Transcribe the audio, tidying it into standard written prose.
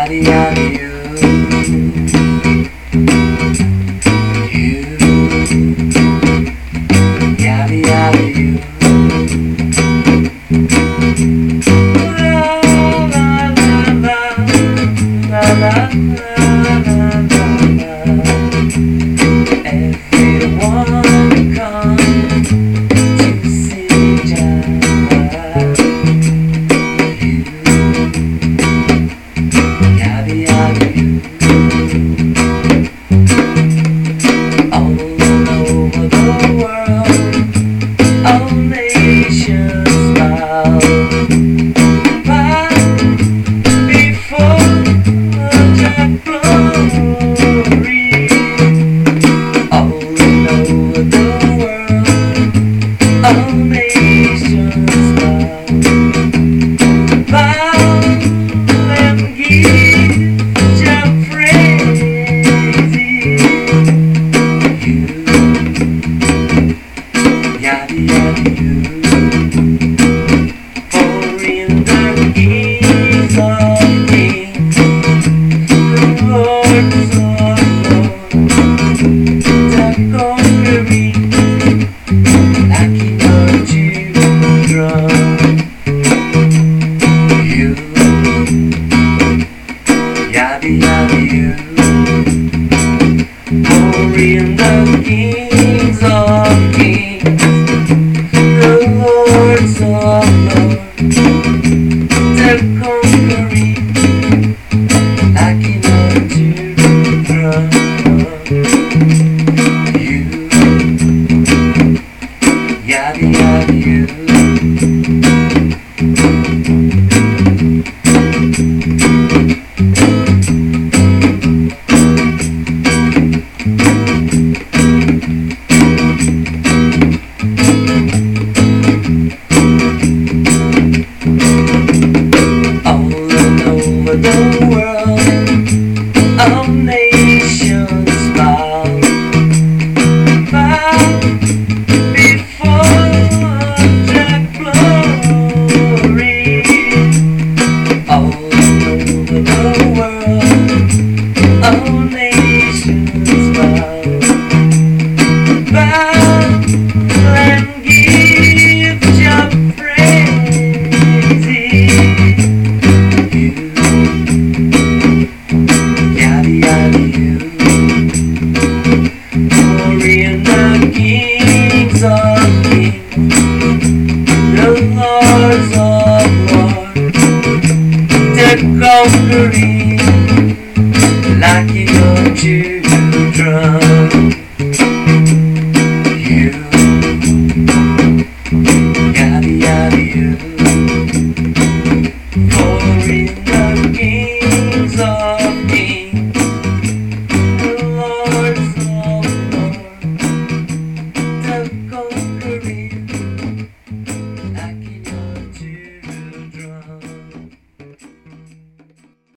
Yada yada you, yada yada you. La la la la la la. Everyone come to see Java. Yada yada you. All over the world, all nations bow. All nations bow and give your praise. You, yada yada you, for in the kings of kings, the lords of lords, the conquering. You, yada yada you, for in the kings of kings, the lords of lords, the conquering, lacking unto the throne. You, yada yada you. All over the world, all nations bow before that glory. All over the world, all nations bow and give your praise. Yada yada you, for in the kings of kings, the lords of lords, the conquering.